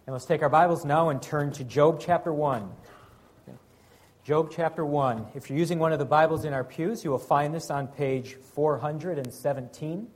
And let's take our Bibles now and turn to Job chapter 1. Job chapter 1. If you're using one of the Bibles in our pews, you will find this on page 417.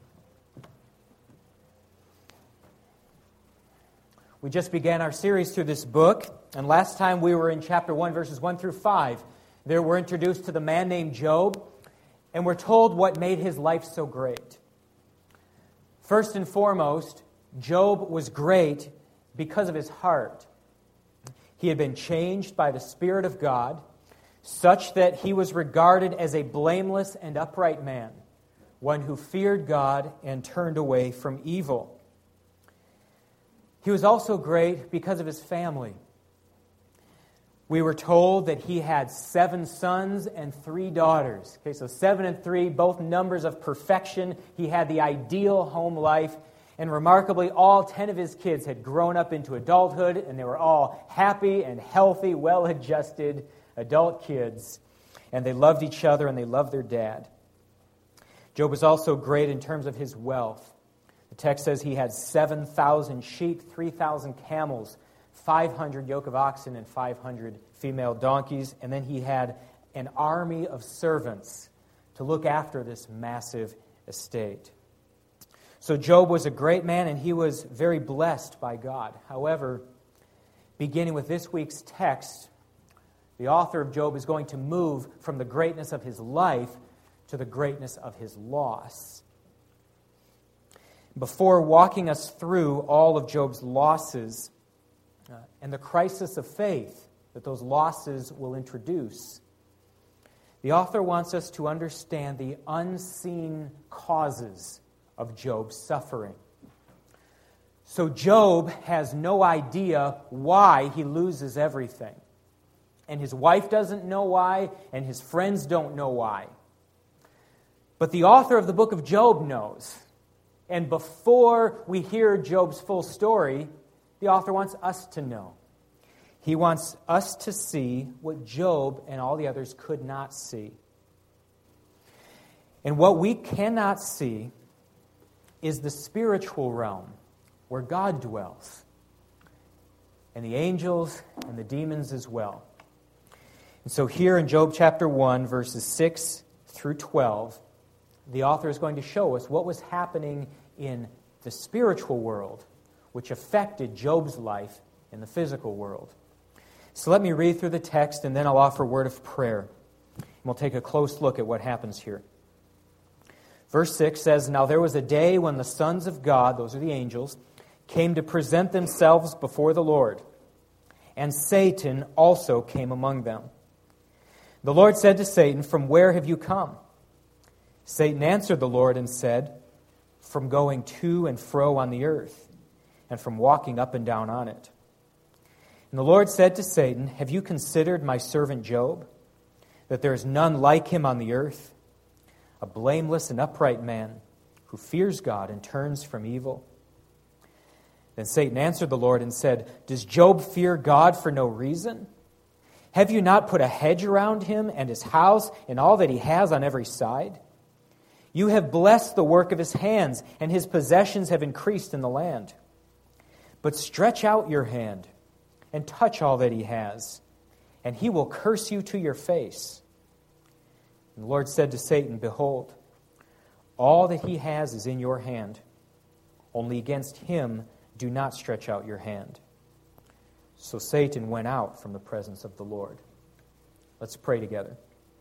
We just began our series through this book, and last time we were in chapter 1, verses 1 through 5. There we're introduced to the man named Job, and we're told what made his life so great. First and foremost, Job was great because of his heart. He had been changed by the Spirit of God, such that he was regarded as a blameless and upright man, one who feared God and turned away from evil. He was also great because of his family. We were told that he had 7 sons and 3 daughters. Okay, so 7 and 3, both numbers of perfection. He had the ideal home life. And remarkably, all 10 of his kids had grown up into adulthood, and they were all happy and healthy, well-adjusted adult kids. And they loved each other, and they loved their dad. Job was also great in terms of his wealth. The text says he had 7,000 sheep, 3,000 camels, 500 yoke of oxen, and 500 female donkeys. And then he had an army of servants to look after this massive estate. So Job was a great man, and he was very blessed by God. However, beginning with this week's text, the author of Job is going to move from the greatness of his life to the greatness of his loss. Before walking us through all of Job's losses and the crisis of faith that those losses will introduce, the author wants us to understand the unseen causes of Job's suffering. So Job has no idea why he loses everything. And his wife doesn't know why, and his friends don't know why. But the author of the book of Job knows. And before we hear Job's full story, the author wants us to know. He wants us to see what Job and all the others could not see. And what we cannot see is the spiritual realm where God dwells, and the angels and the demons as well. And so here in Job chapter 1, verses 6 through 12, the author is going to show us what was happening in the spiritual world, which affected Job's life in the physical world. So let me read through the text, and then I'll offer a word of prayer. And we'll take a close look at what happens here. Verse 6 says, "Now there was a day when the sons of God," those are the angels, "came to present themselves before the Lord, and Satan also came among them. The Lord said to Satan, 'From where have you come?' Satan answered the Lord and said, 'From going to and fro on the earth, and from walking up and down on it.' And the Lord said to Satan, 'Have you considered my servant Job, that there is none like him on the earth, a blameless and upright man who fears God and turns from evil?' Then Satan answered the Lord and said, 'Does Job fear God for no reason? Have you not put a hedge around him and his house and all that he has on every side? You have blessed the work of his hands, and his possessions have increased in the land. But stretch out your hand and touch all that he has, and he will curse you to your face.' And the Lord said to Satan, 'Behold, all that he has is in your hand. Only against him do not stretch out your hand.' So Satan went out from the presence of the Lord." Let's pray together.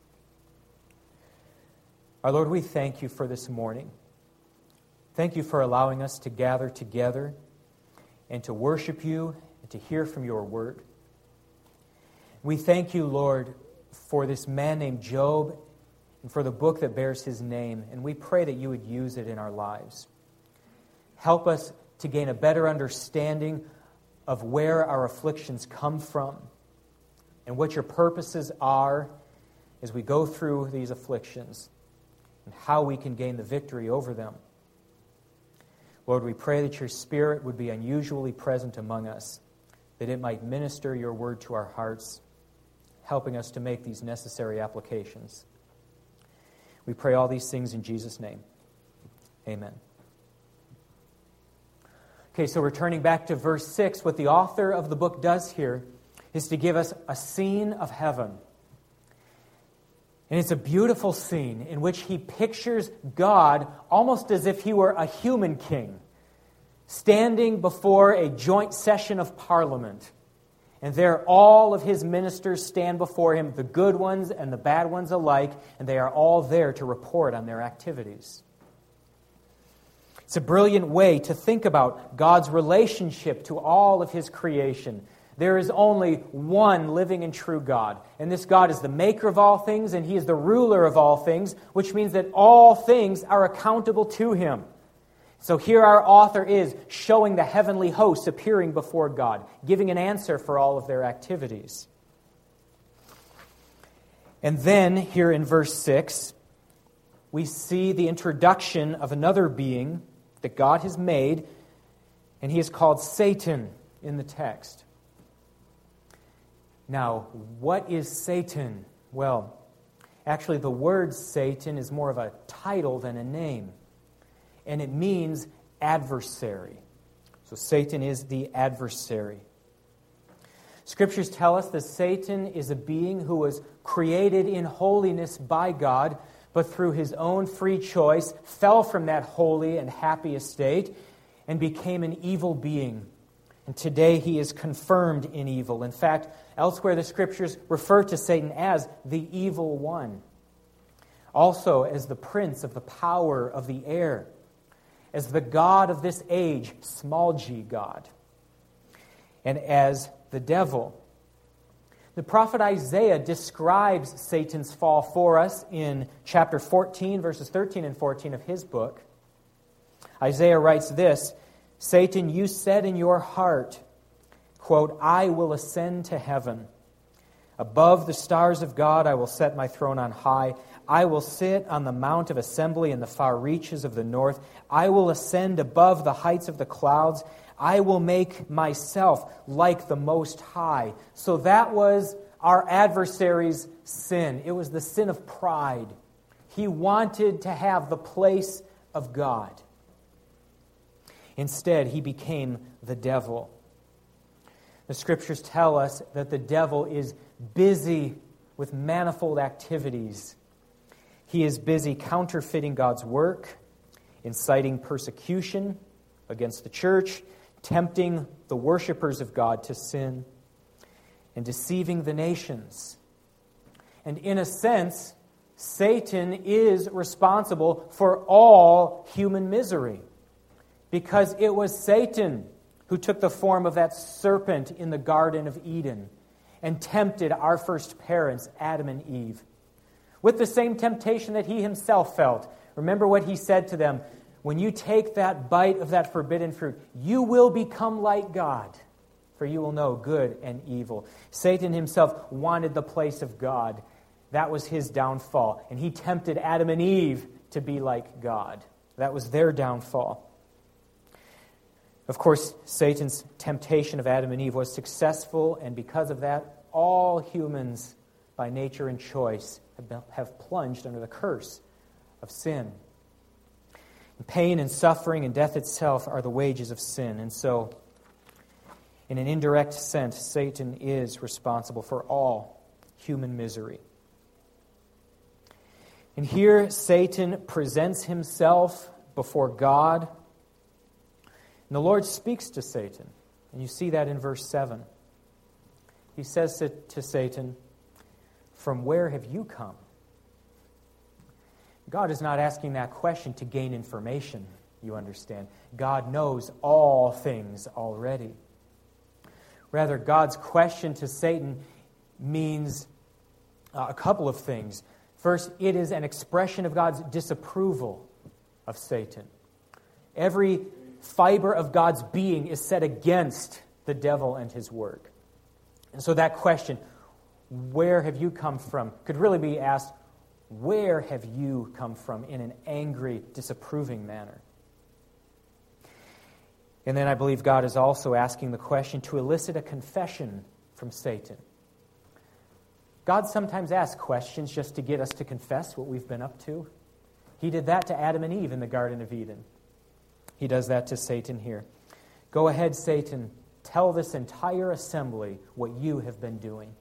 Our Lord, we thank you for this morning. Thank you for allowing us to gather together and to worship you and to hear from your word. We thank you, Lord, for this man named Job and for the book that bears his name, and we pray that you would use it in our lives. Help us to gain a better understanding of where our afflictions come from and what your purposes are as we go through these afflictions and how we can gain the victory over them. Lord, we pray that your Spirit would be unusually present among us, that it might minister your word to our hearts, helping us to make these necessary applications. We pray all these things in Jesus' name. Amen. Okay, so returning back to verse 6, what the author of the book does here is to give us a scene of heaven. And it's a beautiful scene in which he pictures God almost as if he were a human king, standing before a joint session of Parliament. And there all of his ministers stand before him, the good ones and the bad ones alike, and they are all there to report on their activities. It's a brilliant way to think about God's relationship to all of his creation. There is only one living and true God, and this God is the maker of all things, and he is the ruler of all things, which means that all things are accountable to him. So here our author is showing the heavenly hosts appearing before God, giving an answer for all of their activities. And then, here in verse 6, we see the introduction of another being that God has made, and he is called Satan in the text. Now, what is Satan? Well, actually the word Satan is more of a title than a name, and it means adversary. So Satan is the adversary. Scriptures tell us that Satan is a being who was created in holiness by God, but through his own free choice fell from that holy and happy estate and became an evil being. And today he is confirmed in evil. In fact, elsewhere the Scriptures refer to Satan as the evil one, also as the prince of the power of the air, as the god of this age, small g God, and as the devil. The prophet Isaiah describes Satan's fall for us in chapter 14, verses 13 and 14 of his book. Isaiah writes this, "Satan, you said in your heart, quote, I will ascend to heaven. Above the stars of God I will set my throne on high. I will sit on the mount of assembly in the far reaches of the north. I will ascend above the heights of the clouds. I will make myself like the Most High." So that was our adversary's sin. It was the sin of pride. He wanted to have the place of God. Instead, he became the devil. The Scriptures tell us that the devil is busy with manifold activities. He is busy counterfeiting God's work, inciting persecution against the church, tempting the worshipers of God to sin, and deceiving the nations. And in a sense, Satan is responsible for all human misery, because it was Satan who took the form of that serpent in the Garden of Eden and tempted our first parents, Adam and Eve, with the same temptation that he himself felt. Remember what he said to them, "When you take that bite of that forbidden fruit, you will become like God, for you will know good and evil." Satan himself wanted the place of God. That was his downfall. And he tempted Adam and Eve to be like God. That was their downfall. Of course, Satan's temptation of Adam and Eve was successful, and because of that, all humans, by nature and choice, have plunged under the curse of sin. And pain and suffering and death itself are the wages of sin. And so, in an indirect sense, Satan is responsible for all human misery. And here, Satan presents himself before God. And the Lord speaks to Satan. And you see that in verse 7. He says to Satan, "From where have you come?" God is not asking that question to gain information, you understand. God knows all things already. Rather, God's question to Satan means a couple of things. First, it is an expression of God's disapproval of Satan. Every fiber of God's being is set against the devil and his work. And so that question, "Where have you come from?" could really be asked, "Where have you come from?" in an angry, disapproving manner. And then I believe God is also asking the question to elicit a confession from Satan. God sometimes asks questions just to get us to confess what we've been up to. He did that to Adam and Eve in the Garden of Eden. He does that to Satan here. Go ahead, Satan. Tell this entire assembly what you have been doing.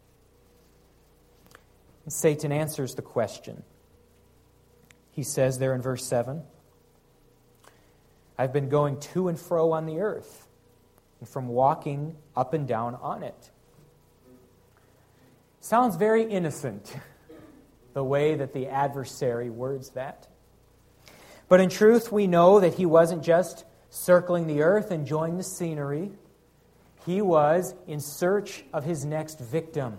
And Satan answers the question. He says there in verse 7, I've been going to and fro on the earth, and from walking up and down on it. Sounds very innocent, the way that the adversary words that. But in truth, we know that he wasn't just circling the earth, enjoying the scenery. He was in search of his next victim.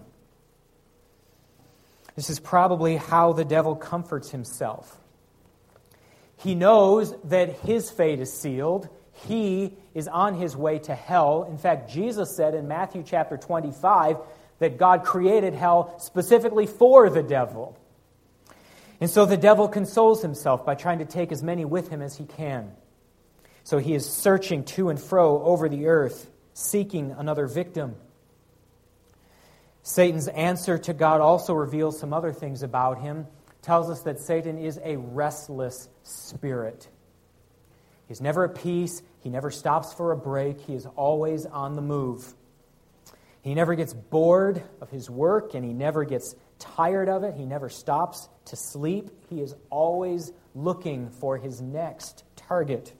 This is probably how the devil comforts himself. He knows that his fate is sealed. He is on his way to hell. In fact, Jesus said in Matthew chapter 25 that God created hell specifically for the devil. And so the devil consoles himself by trying to take as many with him as he can. So he is searching to and fro over the earth, seeking another victim. Satan's answer to God also reveals some other things about him. Tells us that Satan is a restless spirit. He's never at peace. He never stops for a break. He is always on the move. He never gets bored of his work, and he never gets tired of it. He never stops to sleep. He is always looking for his next target.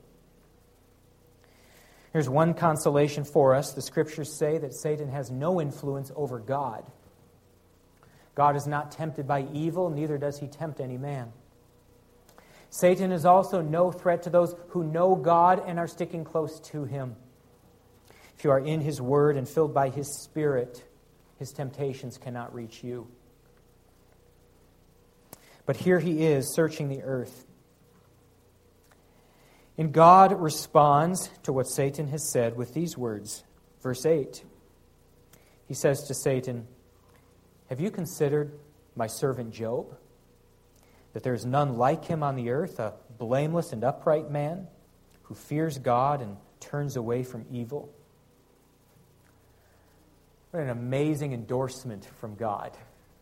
Here's one consolation for us. The Scriptures say that Satan has no influence over God. God is not tempted by evil, neither does he tempt any man. Satan is also no threat to those who know God and are sticking close to him. If you are in his word and filled by his Spirit, his temptations cannot reach you. But here he is, searching the earth. And God responds to what Satan has said with these words. Verse 8. He says to Satan, have you considered my servant Job? That there is none like him on the earth, a blameless and upright man who fears God and turns away from evil. What an amazing endorsement from God.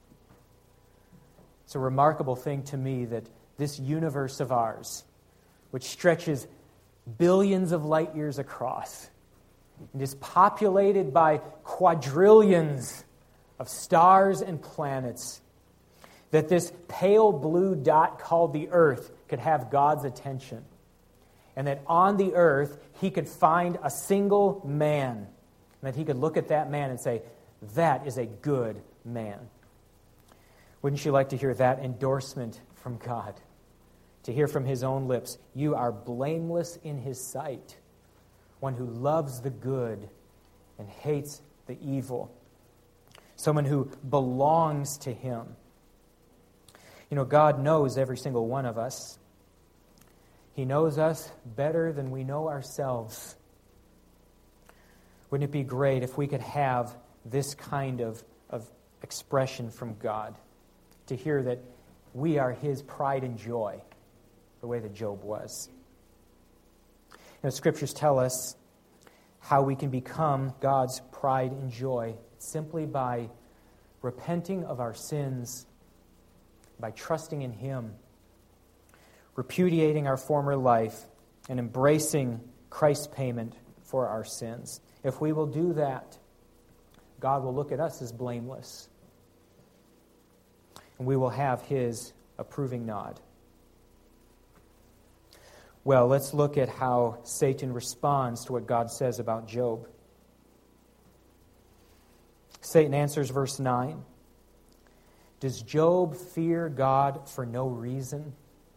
It's a remarkable thing to me that this universe of ours, which stretches billions of light years across and is populated by quadrillions of stars and planets, that this pale blue dot called the earth could have God's attention. And that on the earth, he could find a single man. And that he could look at that man and say, that is a good man. Wouldn't you like to hear that endorsement from God? To hear from his own lips, you are blameless in his sight. One who loves the good and hates the evil. Someone who belongs to him. You know, God knows every single one of us. He knows us better than we know ourselves. Wouldn't it be great if we could have this kind of expression from God? To hear that we are his pride and joy, the way that Job was. You know, Scriptures tell us how we can become God's pride and joy simply by repenting of our sins, by trusting in him, repudiating our former life, and embracing Christ's payment for our sins. If we will do that, God will look at us as blameless, and we will have his approving nod. Well, let's look at how Satan responds to what God says about Job. Satan answers verse 9. Does Job fear God for no reason?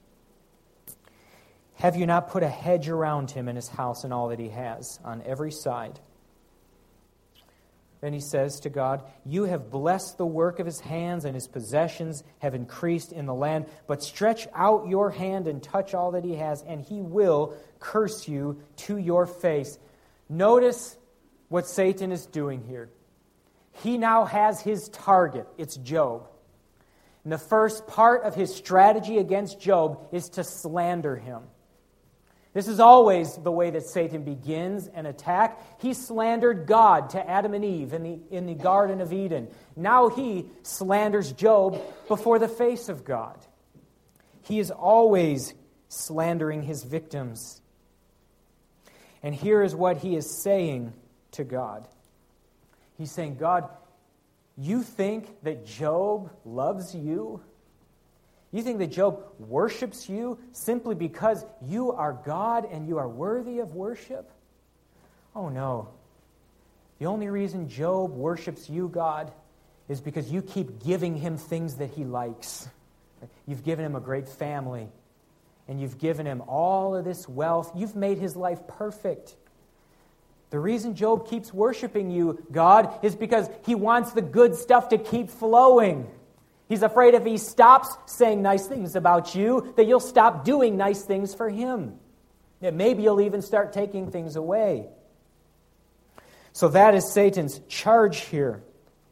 Have you not put a hedge around him and his house and all that he has on every side? Then he says to God, you have blessed the work of his hands, and his possessions have increased in the land. But stretch out your hand and touch all that he has, and he will curse you to your face. Notice what Satan is doing here. He now has his target. It's Job. And the first part of his strategy against Job is to slander him. This is always the way that Satan begins an attack. He slandered God to Adam and Eve in the Garden of Eden. Now he slanders Job before the face of God. He is always slandering his victims. And here is what he is saying to God. He's saying, God, you think that Job loves you? You think that Job worships you simply because you are God and you are worthy of worship? Oh no. The only reason Job worships you, God, is because you keep giving him things that he likes. You've given him a great family, and you've given him all of this wealth. You've made his life perfect. The reason Job keeps worshiping you, God, is because he wants the good stuff to keep flowing. He's afraid if he stops saying nice things about you, that you'll stop doing nice things for him. That maybe you'll even start taking things away. So that is Satan's charge here.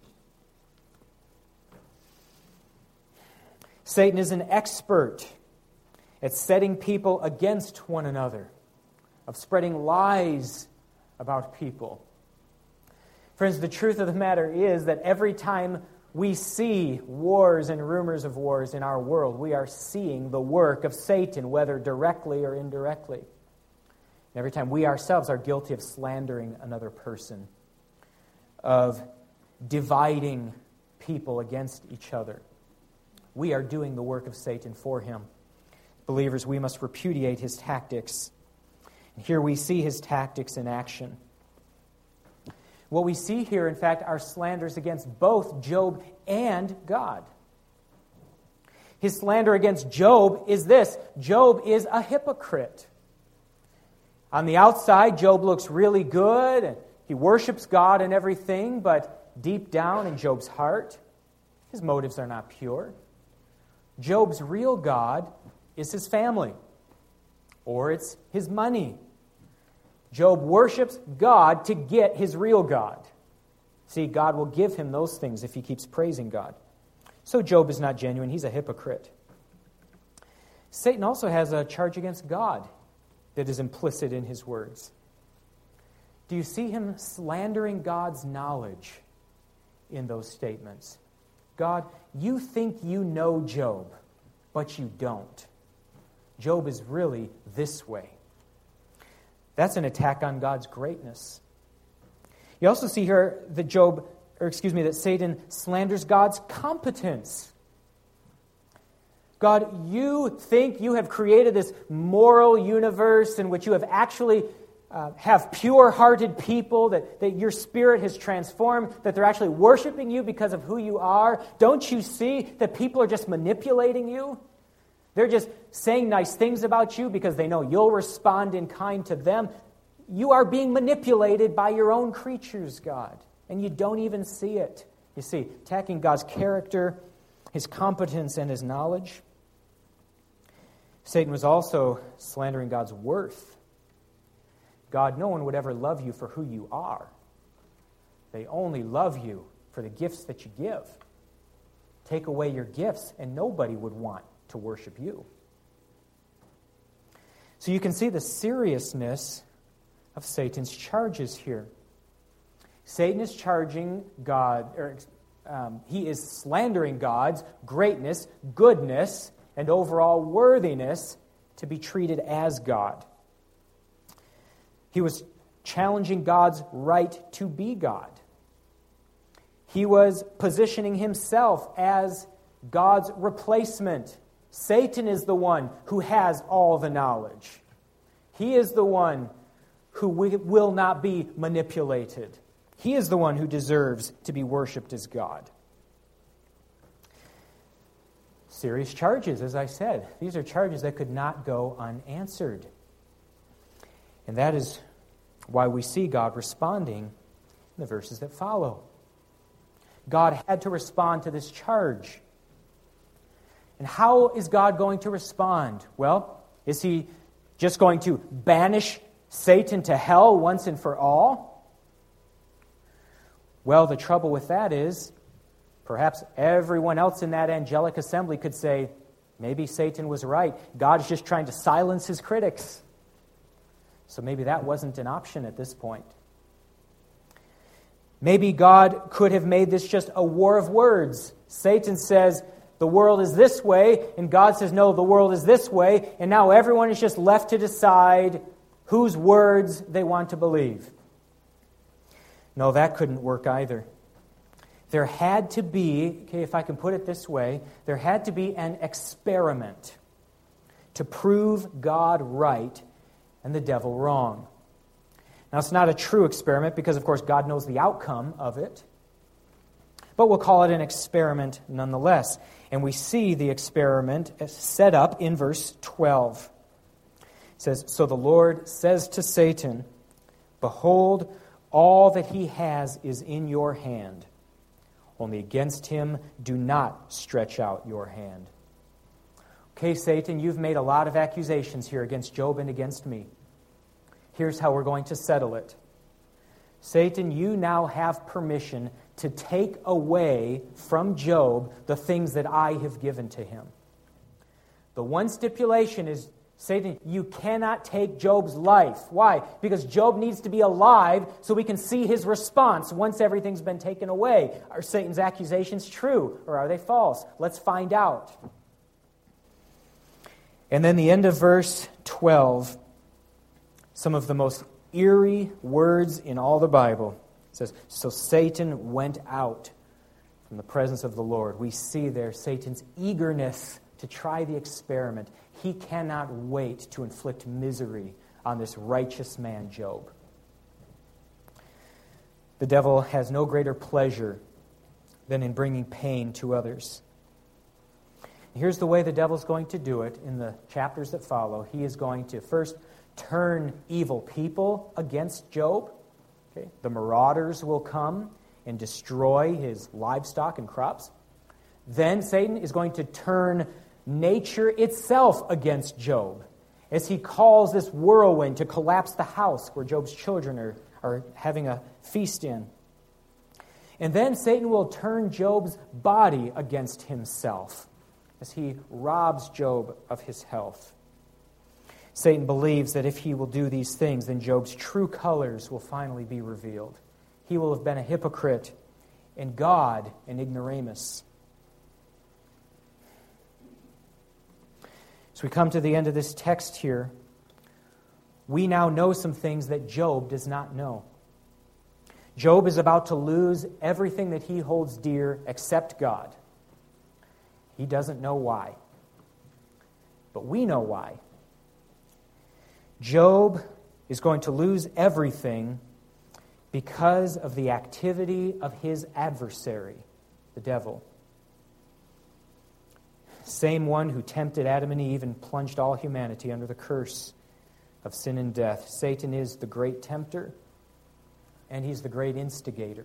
Satan is an expert at setting people against one another, of spreading lies about people. Friends, the truth of the matter is that every time we see wars and rumors of wars in our world, we are seeing the work of Satan, whether directly or indirectly. And every time we ourselves are guilty of slandering another person, of dividing people against each other, we are doing the work of Satan for him. Believers, we must repudiate his tactics. And here we see his tactics in action. What we see here, in fact, are slanders against both Job and God. His slander against Job is this: Job is a hypocrite. On the outside, Job looks really good, and he worships God and everything, but deep down in Job's heart, his motives are not pure. Job's real God is his family, or it's his money. Job worships God to get his real God. See, God will give him those things if he keeps praising God. So Job is not genuine. He's a hypocrite. Satan also has a charge against God that is implicit in his words. Do you see him slandering God's knowledge in those statements? God, you think you know Job, but you don't. Job is really this way. That's an attack on God's greatness. You also see here that that Satan slanders God's competence. God, you think you have created this moral universe in which you have actually have pure-hearted people, that your spirit has transformed, that they're actually worshiping you because of who you are. Don't you see that people are just manipulating you? They're just saying nice things about you because they know you'll respond in kind to them. You are being manipulated by your own creatures, God, and you don't even see it. You see, attacking God's character, his competence, and his knowledge. Satan was also slandering God's worth. God, no one would ever love you for who you are. They only love you for the gifts that you give. Take away your gifts, and nobody would want to worship you. So you can see the seriousness of Satan's charges here. Satan is charging God, he is slandering God's greatness, goodness, and overall worthiness to be treated as God. He was challenging God's right to be God. He was positioning himself as God's replacement. Satan is the one who has all the knowledge. He is the one who will not be manipulated. He is the one who deserves to be worshipped as God. Serious charges, as I said. These are charges that could not go unanswered. And that is why we see God responding in the verses that follow. God had to respond to this charge. And how is God going to respond? Well, is he just going to banish Satan to hell once and for all? Well, the trouble with that is, perhaps everyone else in that angelic assembly could say, maybe Satan was right. God's just trying to silence his critics. So maybe that wasn't an option at this point. Maybe God could have made this just a war of words. Satan says, the world is this way, and God says, no, the world is this way, and now everyone is just left to decide whose words they want to believe. No, that couldn't work either. There had to be, if I can put it this way, there had to be an experiment to prove God right and the devil wrong. Now, it's not a true experiment because, of course, God knows the outcome of it. But we'll call it an experiment nonetheless. And we see the experiment set up in verse 12. It says, "So the Lord says to Satan, 'Behold, all that he has is in your hand. Only against him do not stretch out your hand.'" Okay, Satan, you've made a lot of accusations here against Job and against me. Here's how we're going to settle it. Satan, you now have permission to take away from Job the things that I have given to him. The one stipulation is, Satan, you cannot take Job's life. Why? Because Job needs to be alive so we can see his response once everything's been taken away. Are Satan's accusations true or are they false? Let's find out. And then the end of verse 12, some of the most eerie words in all the Bible. It says, "So Satan went out from the presence of the Lord." We see there Satan's eagerness to try the experiment. He cannot wait to inflict misery on this righteous man, Job. The devil has no greater pleasure than in bringing pain to others. Here's the way the devil's going to do it in the chapters that follow. He is going to first turn evil people against Job. Okay? The marauders will come and destroy his livestock and crops. Then Satan is going to turn nature itself against Job as he calls this whirlwind to collapse the house where Job's children are having a feast in. And then Satan will turn Job's body against himself as he robs Job of his health. Satan believes that if he will do these things, then Job's true colors will finally be revealed. He will have been a hypocrite and God an ignoramus. As we come to the end of this text here, we now know some things that Job does not know. Job is about to lose everything that he holds dear except God. He doesn't know why. But we know why. Job is going to lose everything because of the activity of his adversary, the devil. Same one who tempted Adam and Eve and plunged all humanity under the curse of sin and death. Satan is the great tempter, and he's the great instigator.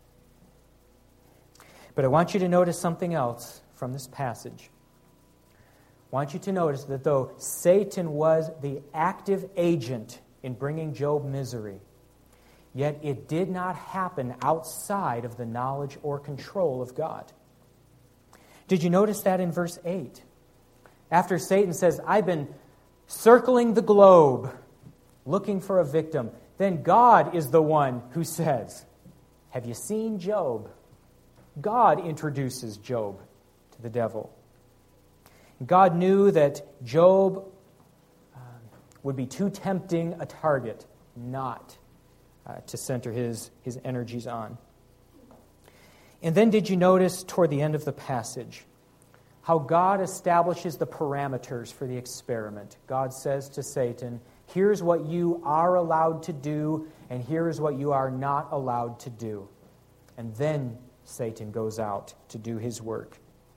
But I want you to notice something else from this passage. I want you to notice that though Satan was the active agent in bringing Job misery, yet it did not happen outside of the knowledge or control of God. Did you notice that in verse 8? After Satan says, "I've been circling the globe looking for a victim," then God is the one who says, "Have you seen Job?" God introduces Job to the devil. God knew that Job would be too tempting a target not to center his energies on. And then did you notice toward the end of the passage how God establishes the parameters for the experiment? God says to Satan, "Here's what you are allowed to do, and here is what you are not allowed to do." And then Satan goes out to do his work.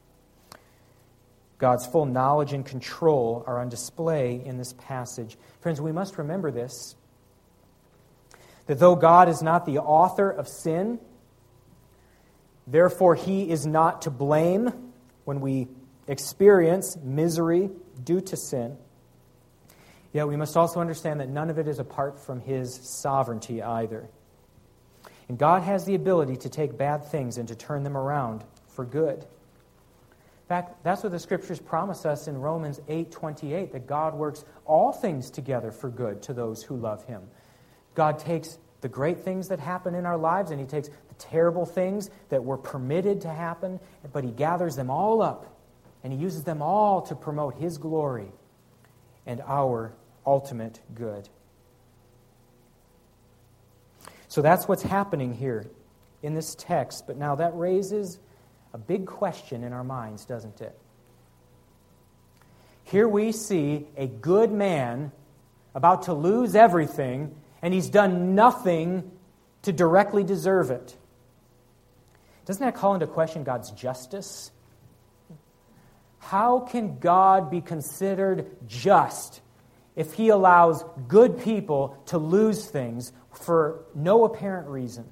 God's full knowledge and control are on display in this passage. Friends, we must remember this, that though God is not the author of sin, therefore he is not to blame when we experience misery due to sin. Yet we must also understand that none of it is apart from his sovereignty either. And God has the ability to take bad things and to turn them around for good. In fact, that's what the Scriptures promise us in Romans 8:28, that God works all things together for good to those who love him. God takes the great things that happen in our lives, and he takes the terrible things that were permitted to happen, but he gathers them all up, and he uses them all to promote his glory and our ultimate good. So that's what's happening here in this text. But now that raises a big question in our minds, doesn't it? Here we see a good man about to lose everything, and he's done nothing to directly deserve it. Doesn't that call into question God's justice? How can God be considered just if he allows good people to lose things for no apparent reason?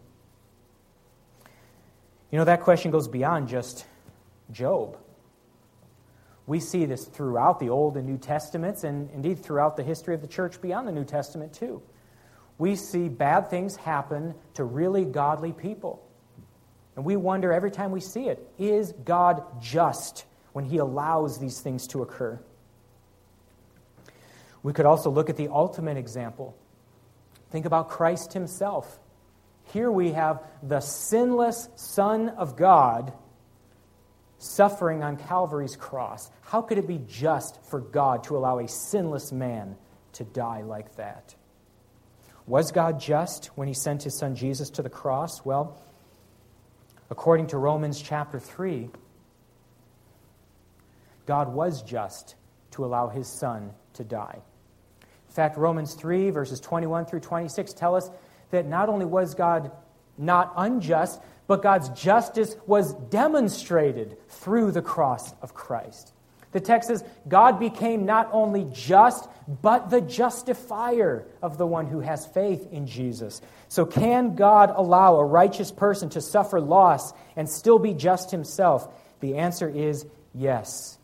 You know, that question goes beyond just Job. We see this throughout the Old and New Testaments, and indeed throughout the history of the church beyond the New Testament too. We see bad things happen to really godly people. And we wonder every time we see it, is God just when he allows these things to occur? We could also look at the ultimate example. Think about Christ himself. Here we have the sinless Son of God suffering on Calvary's cross. How could it be just for God to allow a sinless man to die like that? Was God just when he sent his son Jesus to the cross? Well, according to Romans chapter 3, God was just to allow his son to die. In fact, Romans 3, verses 21 through 26 tell us that not only was God not unjust, but God's justice was demonstrated through the cross of Christ. The text says, God became not only just, but the justifier of the one who has faith in Jesus. So can God allow a righteous person to suffer loss and still be just himself? The answer is yes.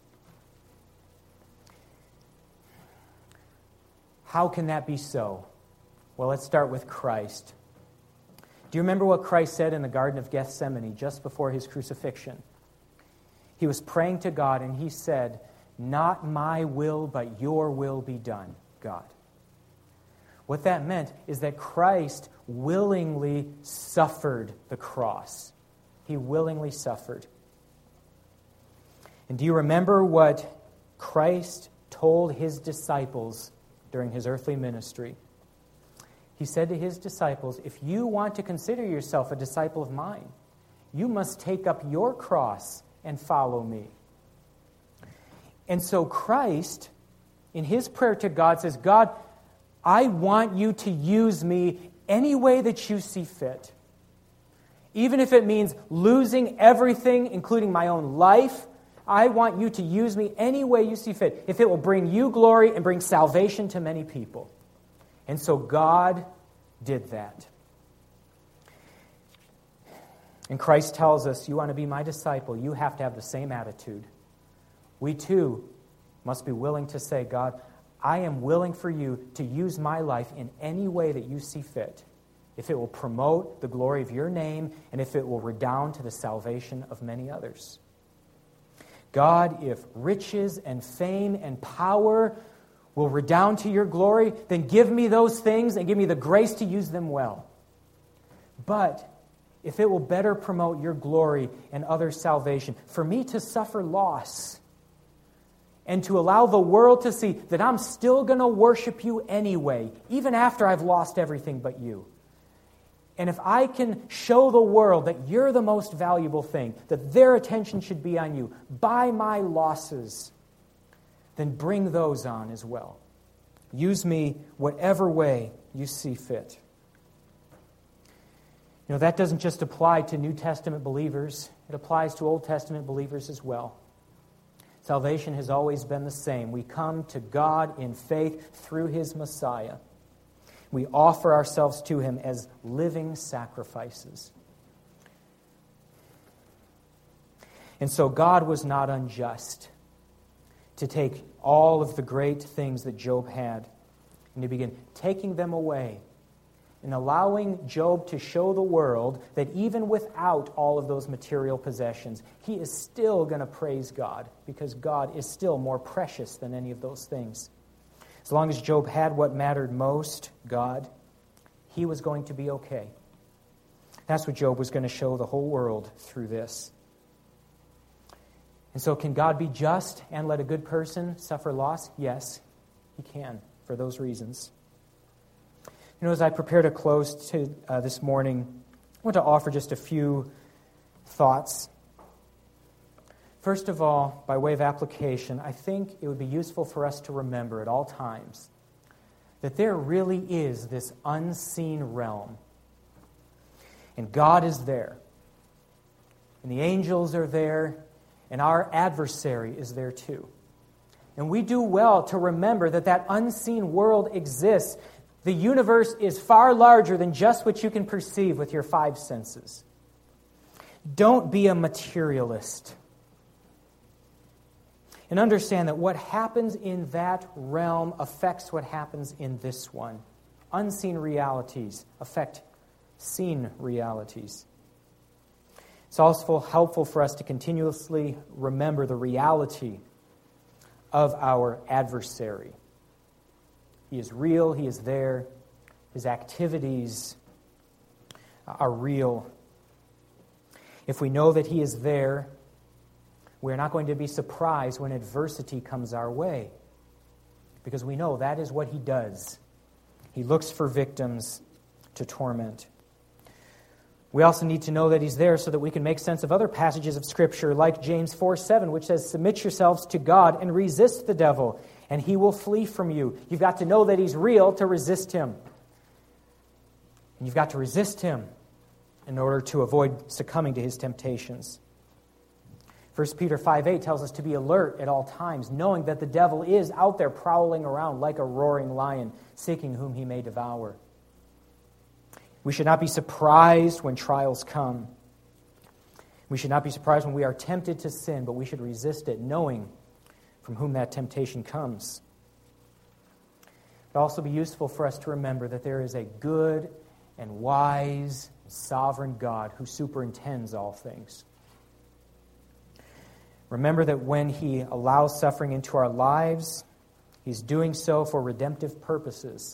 How can that be so? Well, let's start with Christ. Do you remember what Christ said in the Garden of Gethsemane just before his crucifixion? He was praying to God and he said, "Not my will, but your will be done, God." What that meant is that Christ willingly suffered the cross. He willingly suffered. And do you remember what Christ told his disciples during his earthly ministry? He said to his disciples, if you want to consider yourself a disciple of mine, you must take up your cross and follow me. And so Christ, in his prayer to God, says, God, I want you to use me any way that you see fit. Even if it means losing everything, including my own life, I want you to use me any way you see fit, if it will bring you glory and bring salvation to many people. And so God did that. And Christ tells us, you want to be my disciple, you have to have the same attitude. We too must be willing to say, God, I am willing for you to use my life in any way that you see fit, if it will promote the glory of your name and if it will redound to the salvation of many others. God, if riches and fame and power will redound to your glory, then give me those things and give me the grace to use them well. But if it will better promote your glory and others' salvation, for me to suffer loss and to allow the world to see that I'm still going to worship you anyway, even after I've lost everything but you. And if I can show the world that you're the most valuable thing, that their attention should be on you, by my losses, then bring those on as well. Use me whatever way you see fit. You know, that doesn't just apply to New Testament believers. It applies to Old Testament believers as well. Salvation has always been the same. We come to God in faith through his Messiah. We offer ourselves to him as living sacrifices. And so God was not unjust to take all of the great things that Job had and to begin taking them away and allowing Job to show the world that even without all of those material possessions, he is still going to praise God because God is still more precious than any of those things. As long as Job had what mattered most, God, he was going to be okay. That's what Job was going to show the whole world through this. And so can God be just and let a good person suffer loss? Yes, he can, for those reasons. As I prepare to close this morning, I want to offer just a few thoughts. First of all, by way of application, I think it would be useful for us to remember at all times that there really is this unseen realm. And God is there. And the angels are there. And our adversary is there too. And we do well to remember that that unseen world exists. The universe is far larger than just what you can perceive with your five senses. Don't be a materialist. And understand that what happens in that realm affects what happens in this one. Unseen realities affect seen realities. It's also helpful for us to continuously remember the reality of our adversary. He is real, he is there, his activities are real. If we know that he is there, we're not going to be surprised when adversity comes our way, because we know that is what he does. He looks for victims to torment. We also need to know that he's there so that we can make sense of other passages of Scripture, like James 4:7, which says, "Submit yourselves to God and resist the devil, and he will flee from you." You've got to know that he's real to resist him. And you've got to resist him in order to avoid succumbing to his temptations. 1 Peter 5:8 tells us to be alert at all times, knowing that the devil is out there prowling around like a roaring lion, seeking whom he may devour. We should not be surprised when trials come. We should not be surprised when we are tempted to sin, but we should resist it, knowing from whom that temptation comes. It will also be useful for us to remember that there is a good and wise, sovereign God who superintends all things. Remember that when he allows suffering into our lives, he's doing so for redemptive purposes.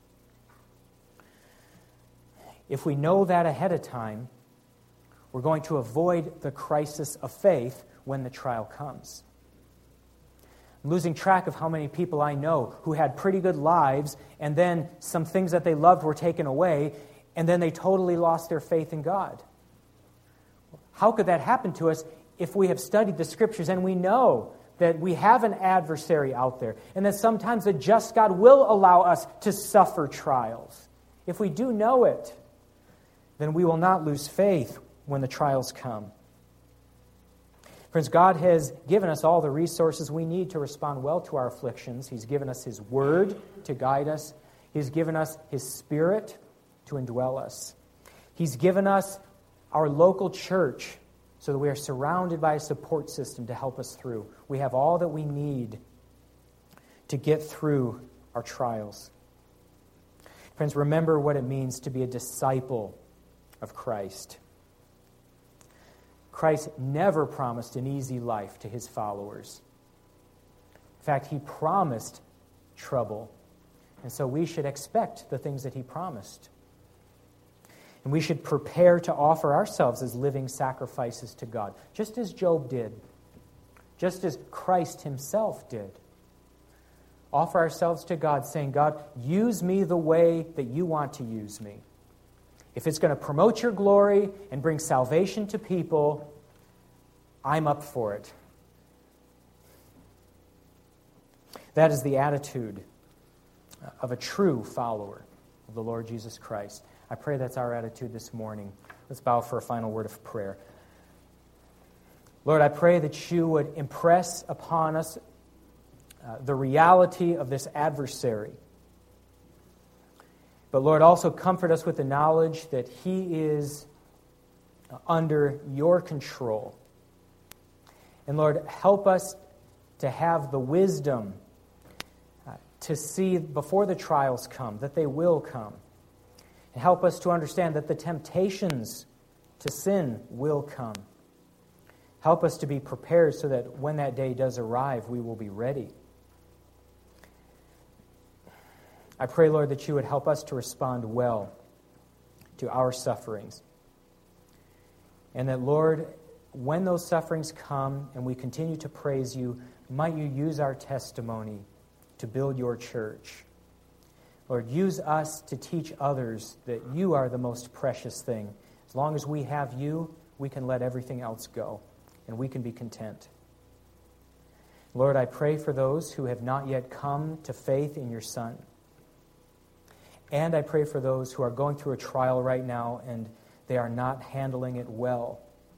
If we know that ahead of time, we're going to avoid the crisis of faith when the trial comes. I'm losing track of how many people I know who had pretty good lives, and then some things that they loved were taken away, and then they totally lost their faith in God. How could that happen to us if we have studied the Scriptures and we know that we have an adversary out there, and that sometimes a just God will allow us to suffer trials? If we do know it, then we will not lose faith when the trials come. Friends, God has given us all the resources we need to respond well to our afflictions. He's given us His Word to guide us. He's given us His Spirit to indwell us. He's given us our local church so that we are surrounded by a support system to help us through. We have all that we need to get through our trials. Friends, remember what it means to be a disciple of Christ. Christ never promised an easy life to his followers. In fact, he promised trouble. And so we should expect the things that he promised. And we should prepare to offer ourselves as living sacrifices to God, just as Job did, just as Christ himself did. Offer ourselves to God, saying, God, use me the way that you want to use me. If it's going to promote your glory and bring salvation to people, I'm up for it. That is the attitude of a true follower of the Lord Jesus Christ. I pray that's our attitude this morning. Let's bow for a final word of prayer. Lord, I pray that you would impress upon us the reality of this adversary. But Lord, also comfort us with the knowledge that he is under your control. And Lord, help us to have the wisdom to see before the trials come, that they will come. And help us to understand that the temptations to sin will come. Help us to be prepared so that when that day does arrive, we will be ready. I pray, Lord, that you would help us to respond well to our sufferings. And that, Lord, when those sufferings come and we continue to praise you, might you use our testimony to build your church. Lord, use us to teach others that you are the most precious thing. As long as we have you, we can let everything else go, and we can be content. Lord, I pray for those who have not yet come to faith in your Son. And I pray for those who are going through a trial right now and they are not handling it well.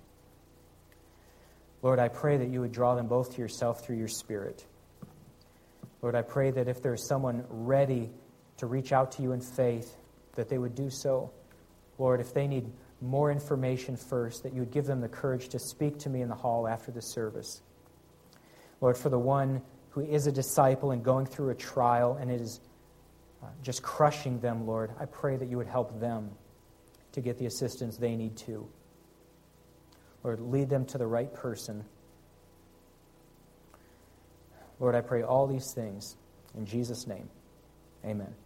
Lord, I pray that you would draw them both to yourself through your Spirit. Lord, I pray that if there is someone ready to reach out to you in faith, that they would do so. Lord, if they need more information first, that you would give them the courage to speak to me in the hall after the service. Lord, for the one who is a disciple and going through a trial and it is just crushing them, Lord, I pray that you would help them to get the assistance they need too. Lord, lead them to the right person. Lord, I pray all these things in Jesus' name. Amen.